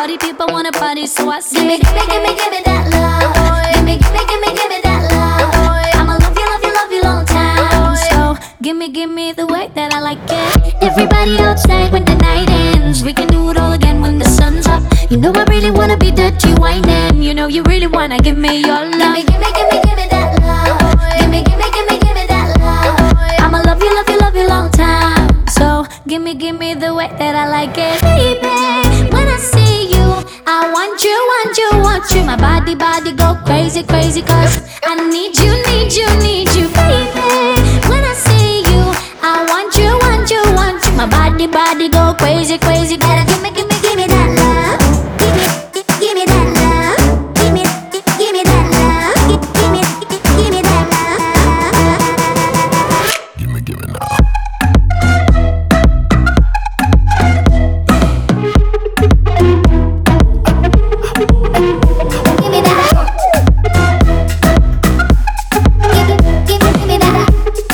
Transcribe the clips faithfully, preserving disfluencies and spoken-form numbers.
Party people wanna party, so I say, Gimme, gimme, gimme, gimme that love. Gimme, gimme, gimme, gimme that love. I'ma love you, love you, love you long time. so gimme, gimme the way that I like it. Everybody outside when the night ends. We can do it all again when the sun's up. You know I really wanna be dirty whining. You know you really wanna give me your love. Gimme, gimme, gimme, gimme that love. Gimme, gimme, gimme, gimme that love. I'ma love you, love you, love you long time. So gimme, gimme the way that I like it. Baby, when I see you, I want you, want you, want you. My body, body go crazy, crazy. Cause I need you, need you, need you. baby, When I see you, I want you, want you, want you. My body, body go crazy, crazy. gotta gimme, gimme, gimme that love. Gimme, gi- gimme that love. Gimme, gi- gimme that love. Gi- Gimme, gi- gimme that love. Gimme, gimme now. Gimme that. Gimme, gimme, gimme that.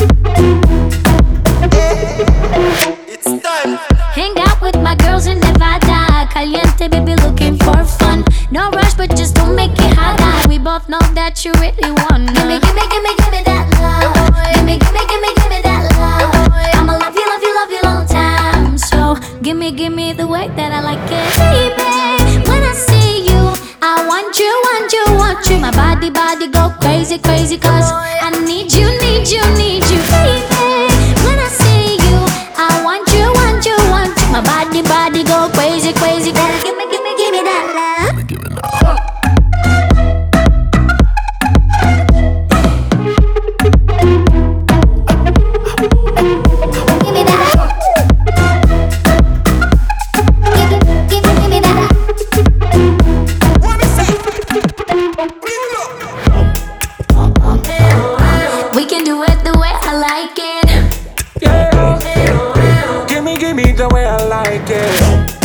It's time. Hang out with my girls in Nevada. Caliente, baby, looking for fun. No rush, but just don't make it harder. We both know that you really wanna. Gimme, gimme, gimme, gimme that love. Gimme, gimme, gimme, gimme that love. I'ma love you, love you, love you long time. So gimme, gimme the way that I like it. Baby, when I see you, I want you, want you, want you. My body, body go crazy, crazy. Cause I need you, need you, need you. baby, When I see you, I want you, want you, want you. My body, body go crazy, crazy. gotta gimme, gimme, gimme that love. Gimme, gimme now. Gimme that. Gimme, gimme, gimme that. What is it? Bring it up. We can do it the way I like it. Yeah. Gimme, gimme the way I like it.